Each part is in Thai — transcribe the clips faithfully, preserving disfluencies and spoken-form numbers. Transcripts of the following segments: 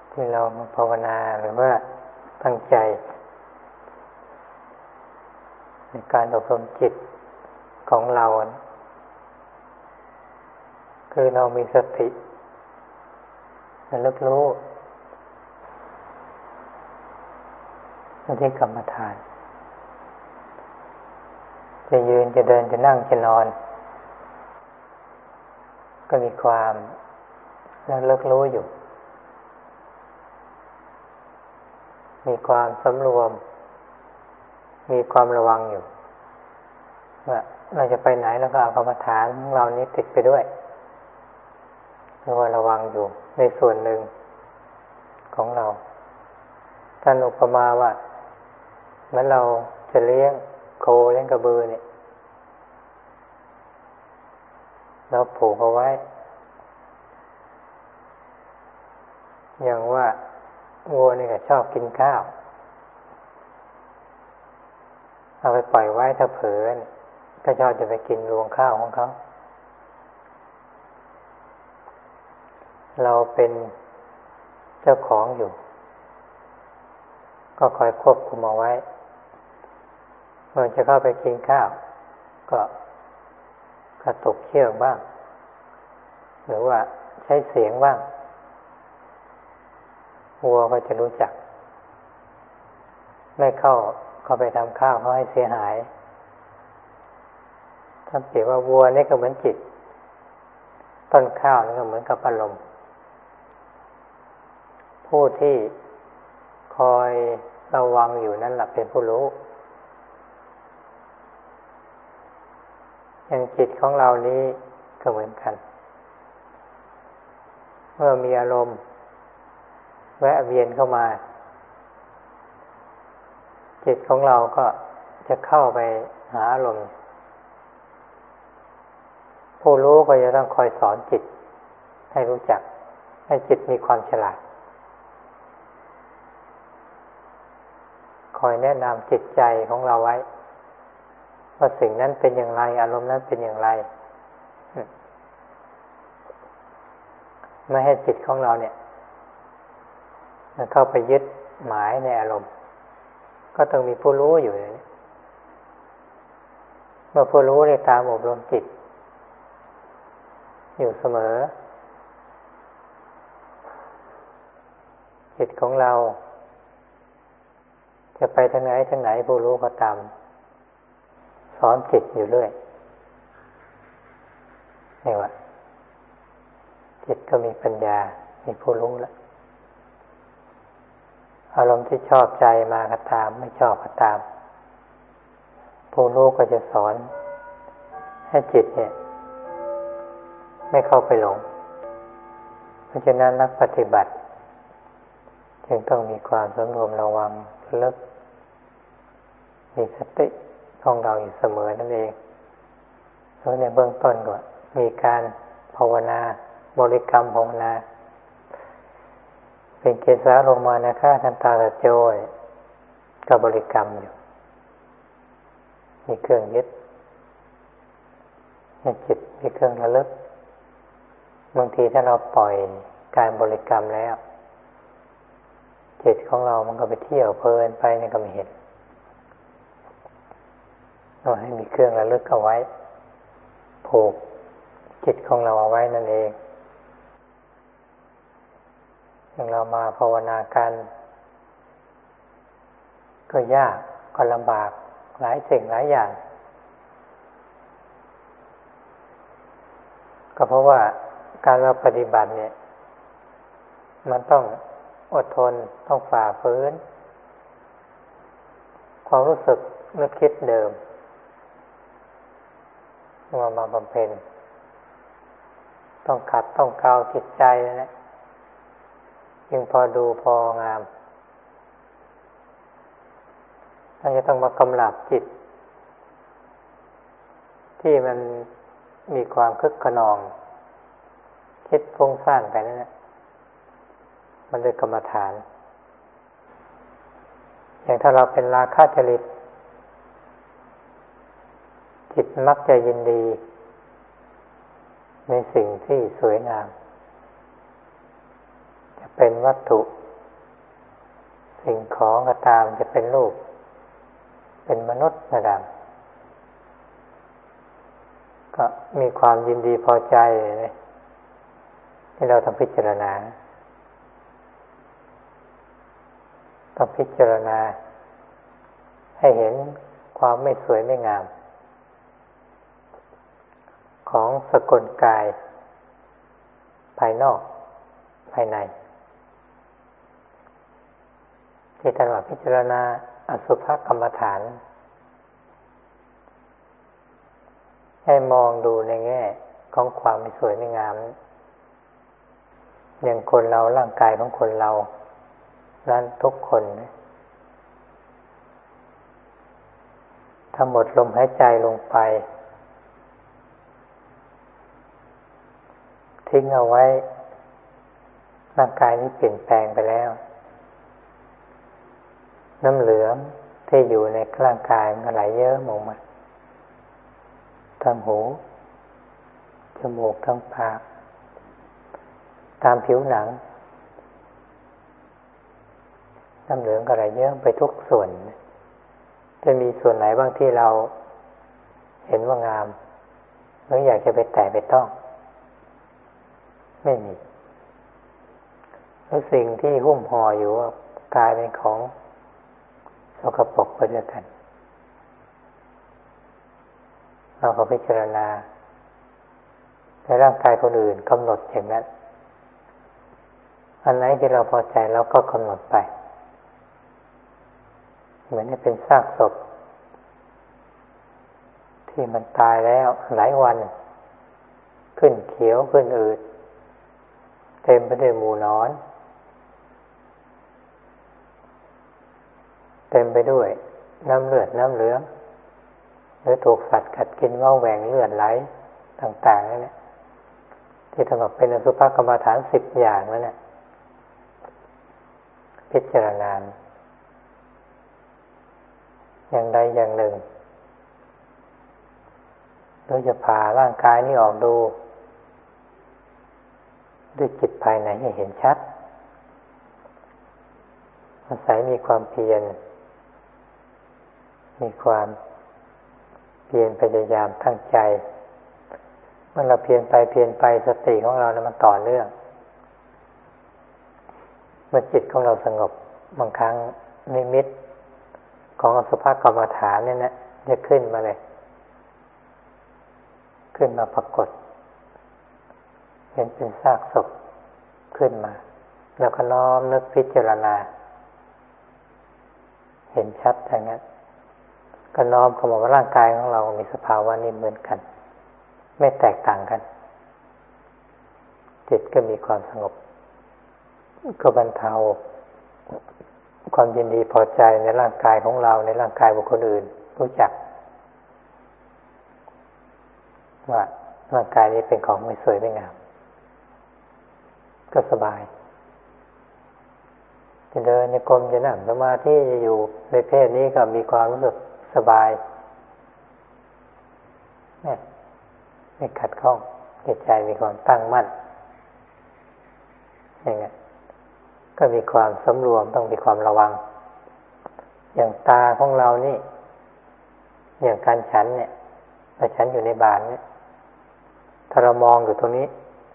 ที่เรามาภาวนาหรือว่าตั้งใจในการอบรมจิตของเราคือเรามีสติระลึกรู้ที่กรรมฐานจะยืนจะเดินจะนั่งจะนอนก็มีความระลึกรู้อยู่มีความสำรวมมีความระวังอยู่ว่าเราจะไปไหนแล้วก็เอากรรมฐานของเรานี้ติดไปด้วยเพราะว่าระวังอยู่ในส่วนหนึ่งของเราท่านอุปมาว่าเหมือนเราจะเลี้ยงโคเลี้ยงกระบือเนี่ยเราผูกเอาไว้อย่างว่าวัวนี่ก็ชอบกินข้าวเอาไปปล่อยไว้ถ้าเผลอก็ชอบจะไปกินรวงข้าวของเขาเราเป็นเจ้าของอยู่ก็คอยควบคุมเอาไว้เมื่อจะเข้าไปกินข้าวก็กระตุกเชือกบ้างหรือว่าใช้เสียงบ้างวัวก็จะรู้จักไม่เข้าเข้าไปทำข้าวเขาให้เสียหายถ้าเปรียบว่าวัวนี่ก็เหมือนจิตต้นข้าวนี่ก็เหมือนกับอารมณ์ผู้ที่คอยระวังอยู่นั่นแหละเป็นผู้รู้อย่างจิตของเรานี้ก็เหมือนกันเมื่อมีอารมณ์แวะเวียนเข้ามาจิตของเราก็จะเข้าไปหาอารมณ์ผู้รู้ก็จะต้องคอยสอนจิตให้รู้จักให้จิตมีความฉลาดคอยแนะนำจิตใจของเราไว้ว่าสิ่งนั้นเป็นอย่างไรอารมณ์นั้นเป็นอย่างไรไม่ให้จิตของเราเนี่ยมันเข้าไปยึดหมายในอารมณ์ก็ต้องมีผู้รู้อยู่เลยเมื่อผู้รู้ได้ตามอบรมจิตอยู่เสมอจิตของเราจะไปทางไหนทางไหนผู้รู้ก็ตามสอนจิตอยู่เรื่อยนี่ว่าจิตก็มีปัญญามีผู้รู้แล้วอารมณ์ที่ชอบใจมาก็ตามไม่ชอบก็ตามผู้รู้ก็จะสอนให้จิตเนี่ยไม่เข้าไปหลงเพราะฉะนั้นนักปฏิบัติจึงต้องมีความสำรวมระวังระลึกมีสติของเราอยู่เสมอนั่นเองแล้วในเบื้องต้นก็มีการภาวนาบริกรรมภาวนาเป็นเกสาโลมานะค่าทันตาตะโจยกับบริกรรมอยู่มีเครื่องยึดมีจิตมีเครื่องระลึกบางทีถ้าเราปล่อยการบริกรรมแล้วจิตของเรามันก็ไปเที่ยวเพลินไปนี่ก็ไม่เห็นเราให้มีเครื่องระลึกเอาไว้ผูกจิตของเราเอาไว้นั่นเองอย่างเรามาภาวนากันก็ยากก็ลำบากหลายสิ่งหลายอย่างก็เพราะว่าการเราปฏิบัติเนี่ยมันต้องอดทนต้องฝ่าฝืนความรู้สึกนึกคิดเดิมมามาบำเพ็ญต้องขัดต้องเกลาจิตใจนะยังพอดูพองามถ้าจะต้องมากำลับจิตที่มันมีความคึกขนองคิดฟุ้งซ่านไปนั่นแหละมันเป็นกรรมฐานอย่างถ้าเราเป็นราคะจริตจิตมักจะยินดีในสิ่งที่สวยงามจะเป็นวัตถุสิ่งของก็ตามจะเป็นรูปเป็นมนุษย์ก็ตามก็มีความยินดีพอใจเลยที่เราต้องพิจารณาต้องพิจารณาให้เห็นความไม่สวยไม่งามของสกลกายภายนอกภายในที่ท่านว่าพิจารณาอสุภกรรมฐานให้มองดูในแง่ของความไม่สวยไม่งามอย่างคนเราร่างกายของคนเรานั้นทุกคนถ้าหมดลมหายใจลงไปทิ้งเอาไว้ร่างกายนี้เปลี่ยนแปลงไปแล้วน้ำเหลืองที่อยู่ในร่างกายมันไหลเยอะออกมาทางหูจมูกทางปากตามผิวหนังน้ำเหลืองก็ไหลเยอะไปทุกส่วนจะมีส่วนไหนบ้างที่เราเห็นว่างามหรืออยากจะไปแตะไปต้องไม่มีแล้วสิ่งที่หุ้มห่ออยู่กลายเป็นของสกปรกไปด้วยกันเราก็พิจารณาในร่างกายคนอื่นกำหนดอย่างนั้นอันไหนที่เราพอใจเราก็กำหนดไปเหมือนจะเป็นซากศพที่มันตายแล้วหลายวันขึ้นเขียวขึ้นอืดเต็มไปด้วยหมู่นอนเต็มไปด้วยน้ำเลือดน้ำเหลืองหรือถูกสัตว์กัดกินว่าแหว่งเลือดไหลต่างๆนั่นแหละที่ทำให้เป็นอสุภกรรมฐานสิบอย่างนั่นแหละพิจารณาอย่างใดอย่างหนึ่งเราจะผ่าร่างกายนี้ออกดูด้วยจิตภายในให้เห็นชัดอาศัยมีความเพียรมีความเพียรพยายามตั้งใจเมื่อเราเพียรไปเพียรไปสติของเราเนี่ยมันต่อเนื่องเมื่อจิตของเราสงบบางครั้งนิมิตของอสุภกรรมฐานเนี่ยนะจะขึ้นมาเลยขึ้นมาปรากฏเห็นเป็นซากศพขึ้นมาแล้วก็น้อมนึกพิจารณาเห็นชัดอย่างนั้นก็น้อมเข้ามาว่าร่างกายของเรามีสภาวะนี้เหมือนกันไม่แตกต่างกันจิตก็มีความสงบก็บรรเทาความยินดีพอใจในร่างกายของเราในร่างกายบุคคลอื่นรู้จักว่าร่างกายนี้เป็นของไม่สวยไม่งามก็สบายจะเดินจะกรมจะนั่งสมาธิจะอยู่ในเพศนี้ก็มีความรู้สึกสบายไม่ไม่ขัดข้องจิตใจมีความตั้งมั่นอย่างเงี้ยก็มีความสำรวมต้องมีความระวังอย่างตาของเรานี่อย่างการฉันเนี่ยถ้าฉันอยู่ในบาตรเนี่ยถ้าเรามองอยู่ตรงนี้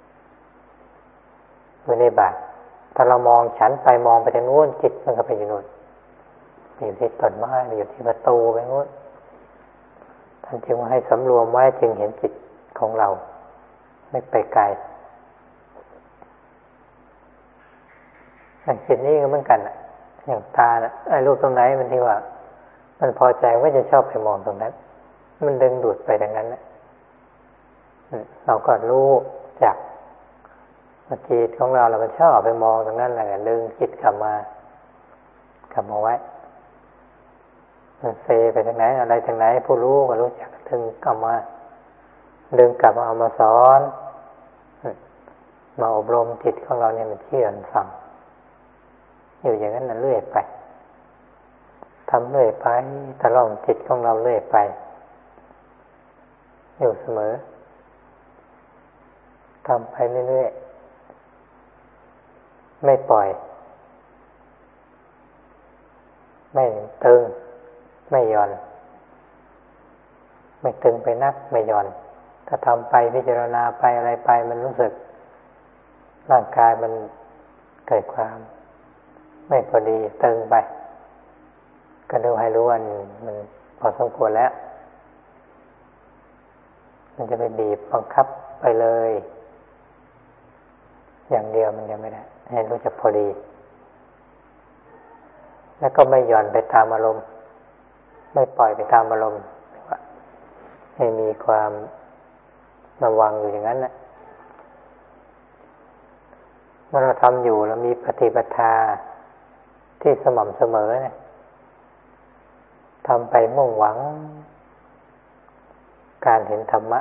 อยู่ในบาตรถ้าเรามองฉันไปมองไปทางโน้นจิตมันก็ไปอยู่โน่นอยู่ที่ต้นไม้อยู่ที่ประตูไปโน้นท่านจึงว่าให้สำรวมไว้จึงเห็นจิตของเราไม่ไปไกลอย่างจิตนี้ก็เหมือนกันอ่ะอย่างตาน่ะไอ้รูปตรงไหนมันที่ว่ามันพอใจว่าจะชอบไปมองตรงนั้นมันดึงดูดไปทางนั้นนะเราก็รู้จักจิตของเราเราก็ชอบไปมองตรงนั้นแหละดึงจิตกลับมากลับมาไว้มันเซไปทางไหนอะไรทางไหนผู้รู้ก็รู้จักดึงกลับมาดึงกลับมาเอามาสอนมาอบรมจิตของเราเนี่ยมันเชื่อมันฟังอยู่อย่างนั้นน่ะเรื่อยไปทำเรื่อยไปตลอดจิตของเราเรื่อยไปอยู่เสมอทำไปเรื่อยๆไม่ปล่อยไม่ตึงไม่หย่อนไม่ตึงไปนักไม่หย่อนถ้าทำไปพิจารณาไปอะไรไปมันรู้สึกร่างกายมันเกิดความไม่พอดีตึงไปก็ดูให้รู้ว่ามันพอสมควรแล้วมันจะไปบีบบังคับไปเลยอย่างเดียวมันยังไม่ได้ให้รู้จักพอดีแล้วก็ไม่หย่อนไปตามอารมณ์ไม่ปล่อยไปตามอารมณ์ให้มีความระวังอยู่อย่างนั้นนะเมื่อเราทำอยู่แล้วมีปฏิปทาที่สม่ำเสมอนะทำไปมุ่งหวังการเห็นธรรมะ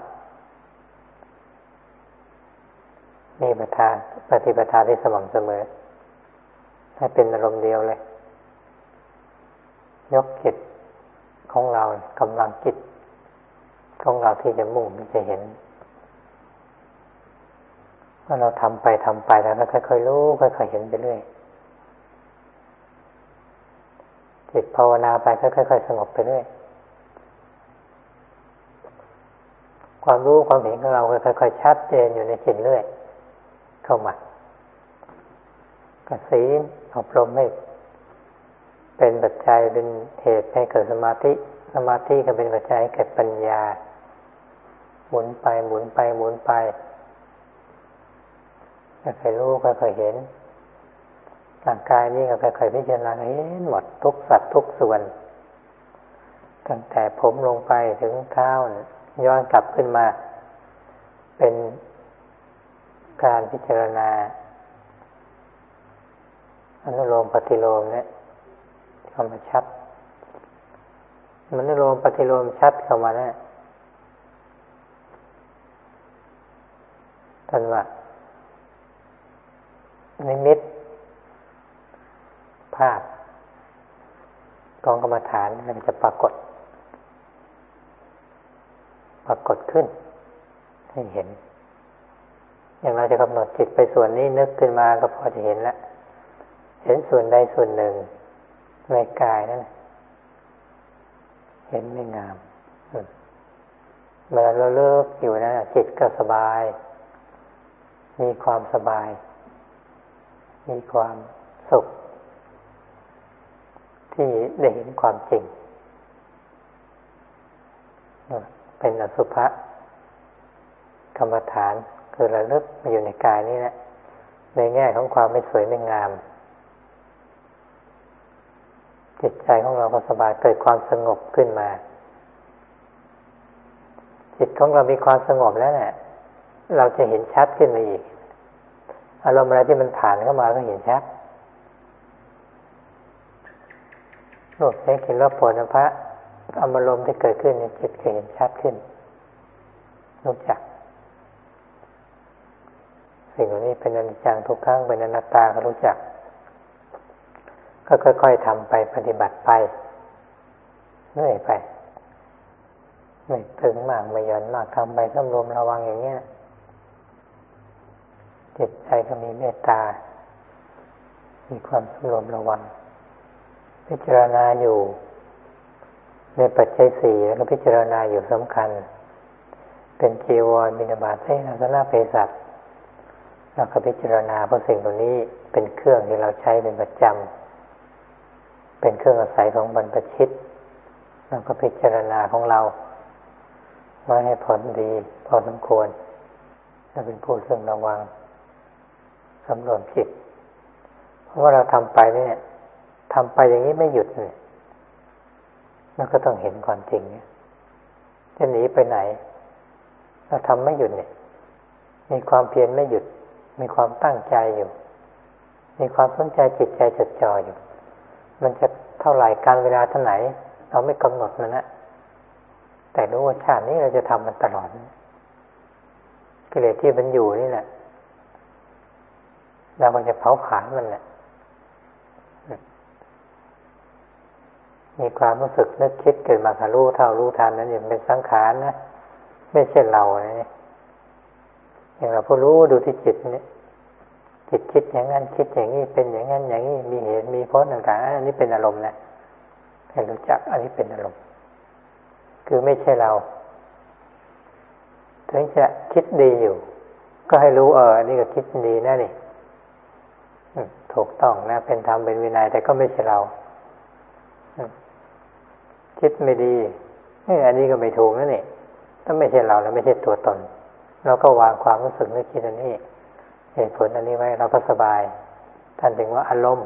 มีปฏิปทาปฏิปทาที่สม่ำเสมอให้เป็นอารมณ์เดียวเลยยกจิตของเรากำลังจิตของเราที่จะมุ่งที่จะเห็นเมื่อเราทำไปทำไปแล้วก็ค่อยๆรู้ค่อยๆเห็นไปเรื่อยจิตภาวนาไปก็ค่อยๆสงบไปเรื่อยความรู้ความเห็นของเราค่อยๆชัดเจนอยู่ในจิตเรื่อยเข้ามาก็ศีลอบรมให้เป็นปัจจัยเป็นเหตุให้เกิดสมาธิสมาธิก็เป็นปัจจัยให้เกิดปัญญาหมุนไปหมุนไปหมุนไปค่อยๆรู้ค่อยๆเห็นร่างกายนี้ก็ค่อยๆพิจารณาเห็นหมดทุกสัตว์ทุกส่วนตั้งแต่ผมลงไปถึงเท้าย้อนกลับขึ้นมาเป็นการพิจารณาอนุโลมปฏิโลมเนี่ยเข้ามาชัดมันอนุโลมปฏิโลมชัดเข้ามาเนี่ยท่านว่านิมิตภาพกองกรรมฐานมันจะปรากฏปรากฏขึ้นให้เห็นอย่างเราจะกำหนดจิตไปส่วนนี้นึกขึ้นมาก็พอจะเห็นแล้วเห็นส่วนใดส่วนหนึ่งในกายนั่นเห็นไม่งามเมื่อเราเลิกอยู่นะจิตก็สบายมีความสบายมีความสุขที่ได้เห็นความจริงเป็นอสุภะกรรมฐานคือระลึกมาอยู่ในกายนี้นะในแง่ของความไม่สวยไม่งามจิตใจของเราก็สบายเกิดความสงบขึ้นมาจิตของเรามีความสงบแล้วเนี่ยเราจะเห็นชัดขึ้นมาอีกอารมณ์อะไรที่มันผ่านเข้ามาก็เห็นชัดรูปเสียงกลิ่นรสโผฏฐัพพะอารมณ์ที่เกิดขึ้นในจิตก็เห็นชัดขึ้นรู้จักสิ่งเหล่านี้เป็นอนิจจังทุกขังเป็นอนัตตาก็รู้จักก็ค่อยๆทำไปปฏิบัติไปเรื่อยไปไม่ตึงมากไม่หย่อนมากทำไปสำรวมระวังอย่างเงี้ยจิตใจก็มีเมตตามีความสำรวมระวังพิจารณาอยู่ในปัจจัยสี่แล้วก็พิจารณาอยู่สำคัญเป็นจีวรบิณฑบาตเสนาสนะเภสัชแล้วก็พิจารณาเพราะสิ่งเหล่านี้เป็นเครื่องที่เราใช้เป็นประจำเป็นเครื่องอาศัยของบรรพชิตแล้วก็พิจารณาของเราไว้ให้ผลดีพอสมควรและเป็นผู้ซึ่งระวังสำรวมจิตเพราะว่าเราทำไปเนี่ยทำไปอย่างนี้ไม่หยุดเนี่ยมันก็ต้องเห็นความจริงเนี่ยจะหนีไปไหนเราทำไม่หยุดเนี่ยมีความเพียรไม่หยุดมีความตั้งใจอยู่มีความสนใจจิตใจจดจ่ออยู่มันจะเท่าไหร่การเวลาเท่าไหนเราไม่กำหนดมันนะแต่รู้ว่าชาตินี้เราจะทำมันตลอดกิเลสที่มันอยู่นี่แหละเราก็จะเผาผลาญมันแหละมีความรู้สึกนึกคิดเกิดมาค่ะรู้เท่ารู้ทันนั้นอย่างเป็นสังขารนะไม่ใช่เราเนี่ยอย่างเราผู้รู้ดูที่จิตนี่จจิตคิดอย่างนั้นคิดอย่างนี้เป็นอย่างนั้นอย่างนี้มีเหตุมีผลต่างๆอันนี้เป็นอารมณ์นะให้รู้จักอันนี้เป็นอารมณ์คือไม่ใช่เราถึงจะคิดดีอยู่ก็ให้รู้เอออันนี้ก็คิดดีนะนี่ถูกต้องนะเป็นธรรมเป็นวินัยแต่ก็ไม่ใช่เราคิดไม่ดีอันนี้ก็ไม่ถูกนะนี่ถ้าไม่ใช่เราแล้วไม่ใช่ตัวตนเราก็วางความรู้สึกนึกคิดอันนี้เหตุผลอันนี้ไว้เราก็สบายท่านถึงว่าอารมณ์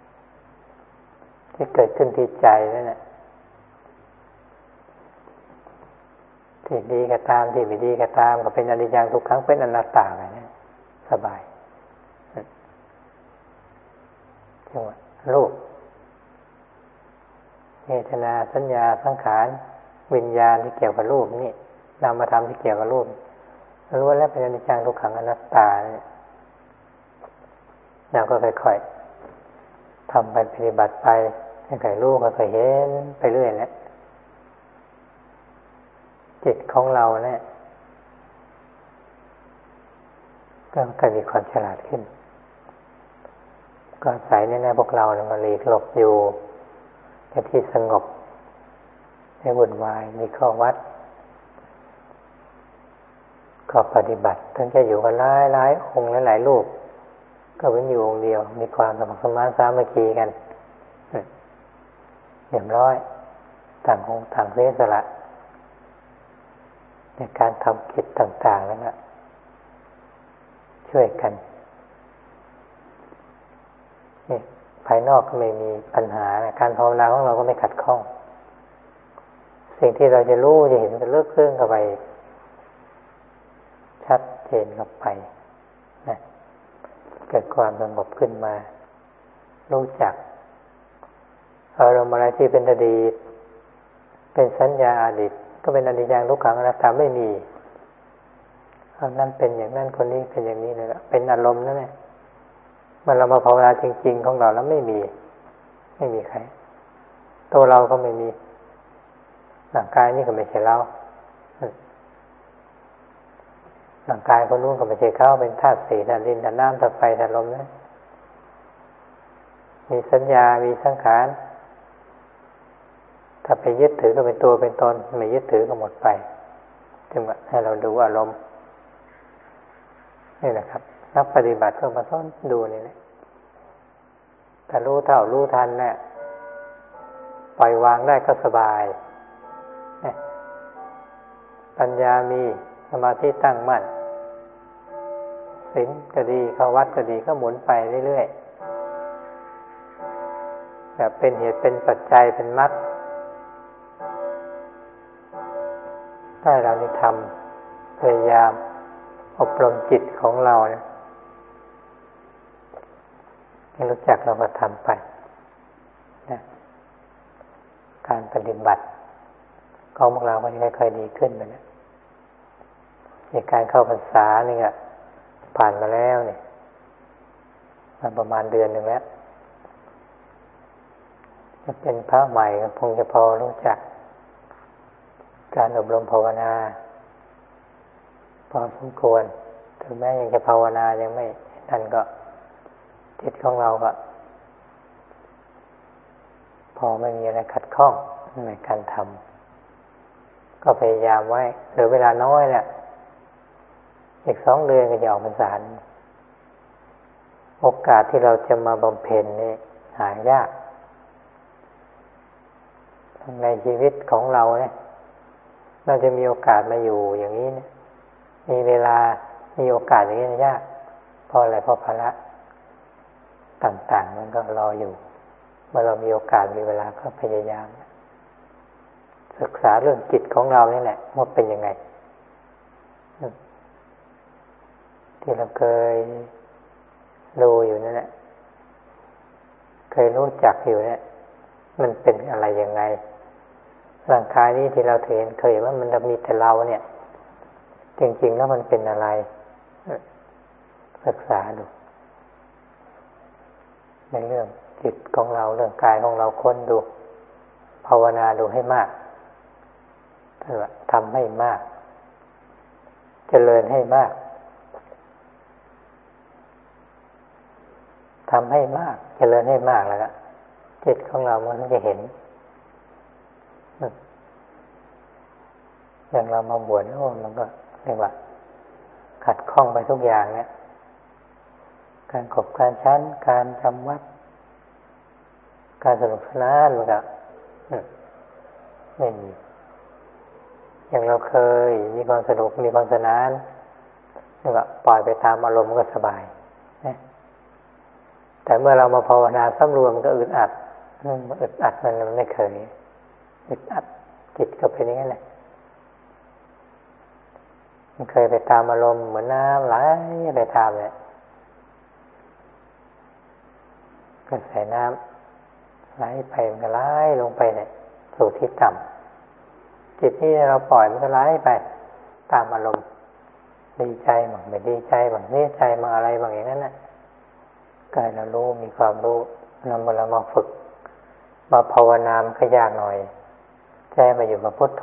ที่เกิดขึ้นที่ใจนั่นแหละที่ดีก็ตามที่ไม่ดีก็ตามก็เป็นอนิจจังทุกขังเป็นอนัตตาไงเนี่ยสบายจังหวะรูปเวทนาสัญญาสังขารวิญญาณที่เกี่ยวกับรูปนี่นามธรรมที่เกี่ยวกับรูปรู้แล้วเป็นอนิจจังทุกขังอนัตตาเนี่ยเราก็ค่อยๆทำไปปฏิบัติไปค่อยๆรู้ค่อยๆเห็นไปเรื่อยแหละจิตของเราเนี่ยก็กลายมีความฉลาดขึ้นก็ใส่แน่ๆพวกเราเนี่ยมาหลีกหลบอยู่ในที่สงบไม่วุ่นวายมีข้อวัดก็ปฏิบัติถึงจะอยู่กันหลายหลายองค์หลายๆรูปก็เป็นอยู่องค์เดียวมีความสมัครสมานสามัคคีกันเรียบร้อยต่างองค์ต่างเสียสละในการทำกิจต่างๆนั่นแหละช่วยกันนี่ภายนอกก็ไม่มีปัญหาการภาวนาของเราก็ไม่ขัดข้องสิ่งที่เราจะรู้จะเห็นจะเลิกเรื่องเข้าไปชัดเจนเข้าไปนะเกิดความสงบขึ้นมารู้จักอารมณ์อะไรที่เป็นอดีตเป็นสัญญาอดีตก็เป็นอนิจจังทุกขังอนัตตาไม่มีคนนั้นเป็นอย่างนั้นคนนี้เป็นอย่างนี้เลยละเป็นอารมณ์นั่นแหละเมื่อเรามาภาวนาจริงๆของเราแล้วไม่มีไม่มีใครตัวเราก็ไม่มีร่างกายนี่ก็ไม่ใช่เราร่างกายคนนู้นก็ไม่ใช่เขาเป็นธาตุสี่ธาตุดินธาตุน้ำธาตุไฟธาตุลมนะมีสัญญามีสังขารถ้าไปยึดถือก็เป็นตัวเป็นตนไม่ยึดถือก็หมดไปจึงว่าให้เราดูอารมณ์นี่แหละครับนักปฏิบัติก็มาสอนดูนี่แหละถ้ารู้เท่ารู้ทันเนี่ยปล่อยวางได้ก็สบายปัญญามีสมาธิตั้งมั่นศีลก็ดีเข้าวัดก็ดีก็หมุนไปเรื่อยๆแบบเป็นเหตุเป็นปัจจัยเป็นมรรคถ้าเราได้ทำพยายามอบรมจิตของเราเนี่ยให้รู้จักเราก็ทำไปนะการปฏิบัติของพวกเราก็จะค่อยๆดีขึ้นไปนะในการเข้าพรรษานี่ก็ผ่านมาแล้วเนี่ยมาประมาณเดือนหนึ่งแล้วจะเป็นพระใหม่ก็คงจะพอรู้จักการอบรมภาวนาพอสมควรถึงแม้ยังจะภาวนายังไม่นั่นก็จิตของเราก็พอไม่มีอะไรขัดข้องในการทำก็พยายามไว้เหลือเวลาน้อยแหละอีกสองเดือนก็จะออกพรรษาโอกาสที่เราจะมาบำเพ็ญนี่หายากในชีวิตของเราเนี่ยเราจะมีโอกาสมาอยู่อย่างนี้เนี่ยมีเวลามีโอกาสอย่างนี้ยากเพราะอะไรเพราะภาระต่างๆมันก็รออยู่เมื่อเรามีโอกาสมีเวลาก็พยายามศึกษาเรื่องจิตของเรานี่แหละว่าเป็นยังไงที่เราเคยดูอยู่นั่นแหละเคยรู้จักอยู่เนี่ยมันเป็นอะไรยังไงร่างกายนี้ที่เราเห็นเคยว่ามันมีแต่เราเนี่ยจริงๆแล้วมันเป็นอะไรศึกษาดูในเรื่องจิตของเราเรื่องกายของเราค้นดูภาวนาดูให้มากทำให้มากเจริญให้มากทำให้มากเจริญให้มากแล้วก็จิตของเรามันจะเห็นอย่างเรามาบวชโอ้มันก็เรียกว่าขัดข้องไปทุกอย่างเนี่ยการขบการชั้นการจำวัดการสนุกสนานมันก็ไม่มีอย่างเราเคยมีความสนุกมีความสนานนี่ก็ปล่อยไปตามอารมณ์ก็สบายนะแต่เมื่อเรามาภาวนาสำรวมมันก็อึดอัดมันอึดอัดมันมันไม่เคยอึดอัดจิตก็เป็นอย่างนั้นแหละมันเคยไปตามอารมณ์เหมือนน้ำไหลไปตามเลยกระแสน้ำไหลไปมันก็ไหลลงไปเนี่ยสู่ที่ต่ำจิตที่เราปล่อยมันก็ไหลไปตามอารมณ์ดีใจบ้างไม่ดีใจบ้างเสียใจบ้างอะไรบางอย่างนั้นน่ะกายเรารู้มีความรู้นำเรามาฝึกมาภาวนามันก็ยากหน่อยใจมาอยู่กับพุทโธ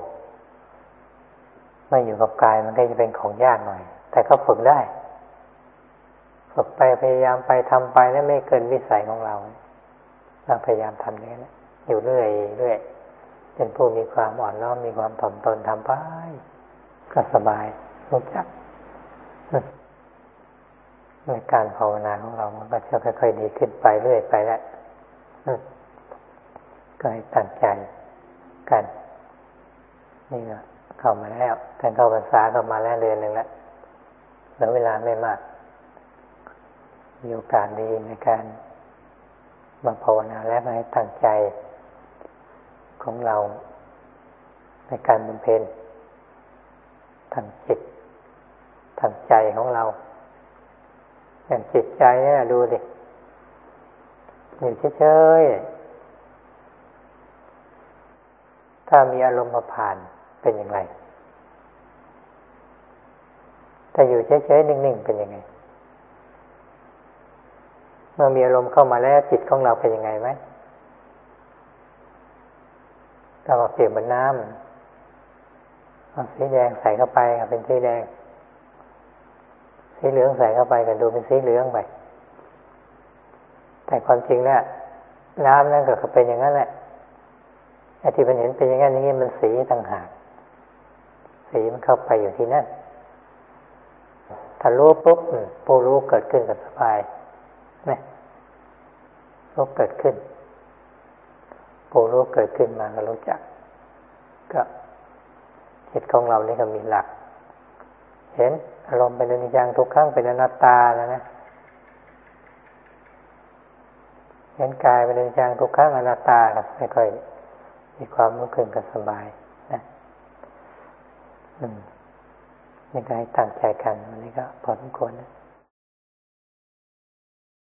ไม่อยู่กับกายมันก็จะเป็นของยากหน่อยแต่ก็ฝึกได้ฝึกไปพยายามไปทำไปแล้วไม่เกินวิสัยของเราเราพยายามทำอย่างนี้นะอยู่เรื่อยเรื่อยเป็นผู้มีความอ่อนน้อมมีความถ่อมตนทำไปก็สบายรู้จักในการภาวนาของเรามันก็จะค่อยๆดีขึ้นไปเรื่อยไปแล้วก็ให้ตั้งใจกันนี่ก็เข้ามาแล้วการเข้าพรรษาเข้ามาแล้วเดือนหนึ่งแล้วแล้วเวลาไม่มากมีโอกาสดีในการมาภาวนาและมาให้ตั้งใจของเราในการบำเพ็ญทางจิตทางใจของเราอย่างจิตใจเนี่ยดูดิอยู่เฉยๆถ้ามีอารมณ์มาผ่านเป็นอย่างไรถ้าอยู่เฉยๆนิ่งๆเป็นยังไงเมื่อมีอารมณ์เข้ามาแล้วจิตของเราเป็นยังไงไหมถ้ามาเปรียบเหมือนน้ำเอาสีแดงใส่เข้าไปก็เป็นสีแดงสีเหลืองใส่เข้าไปก็ดูเป็นสีเหลืองไปแต่ความจริงเนี่ยน้ำนั่นก็เป็นอย่างนั้นแหละไอ้ที่มันเห็นเป็นอย่างนั้นอย่างนี้มันสีต่างหากสีมันเข้าไปอยู่ที่นั่นถ้ารู้ปุ๊บผู้รู้เกิดขึ้นกับสบายนี่รู้เกิดขึ้นผู้รู้เกิดขึ้นมาก็รู้จักก็จิตของเรานี่ก็มีหลักเห็นอารมณ์เป็นอนิจจังทุกขังเป็นอนัตตาแล้วนะเห็นกายเป็นอนิจจังทุกขังอนัตตาก็ไม่ค่อยมีความรู้ขึ้นก็สบายนะอืมนี่ก็ให้ตั้งใจกันวันนี้ก็พอสมควรนะ